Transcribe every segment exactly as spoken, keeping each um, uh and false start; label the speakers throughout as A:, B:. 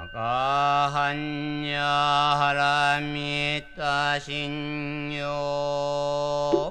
A: 赤般若波羅蜜多心経。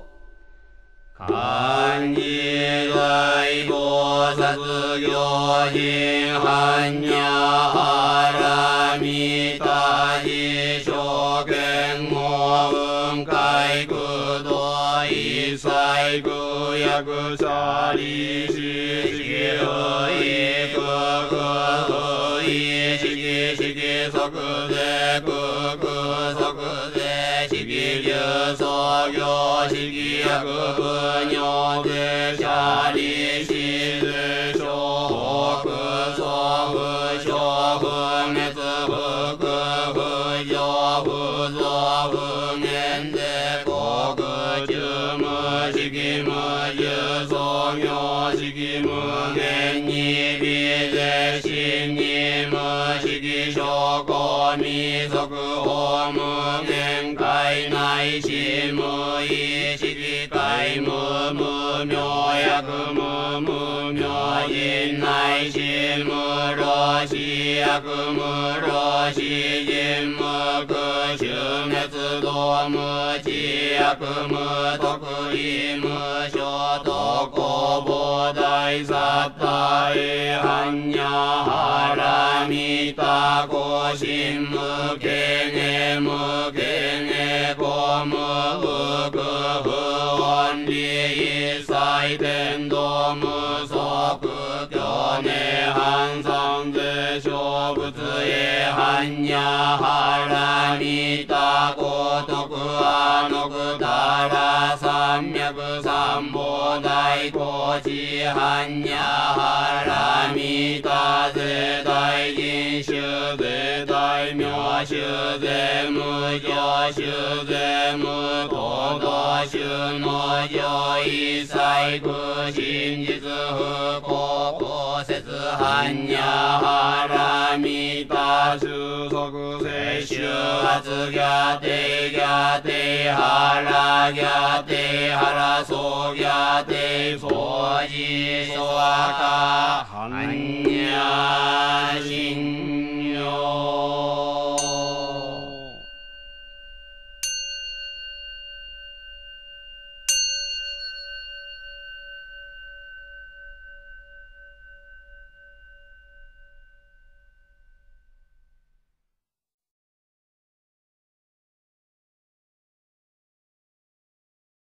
A: 漢字大菩薩行品般若波羅蜜多事諸見語雲海空洞一切空薬者利子式不異空空不異式式即税空空即税式流創業式薬不尿税者利子税小北総不小不滅不空不上不増不減税国中無式無重創業式無限に微税真に無式証拠未速報無限界内し無意識界無無明薬無無明人内し無老死薬無老死人無苦終滅道無知薬無得意無所得公母大殺大般若波羅蜜多故心無形へ無形へ公無不空不恩利一切天道無足去年半三世小仏へ般若波羅蜜多孤独阿耨多羅三脈三菩提高知般若波羅蜜多世大人衆世大名衆世無常衆世無等々衆の上一切空真実不公公説般若波羅蜜多収束摂取発伽帝伽帝波羅伽帝波羅僧伽帝掃除諸悪般若心経。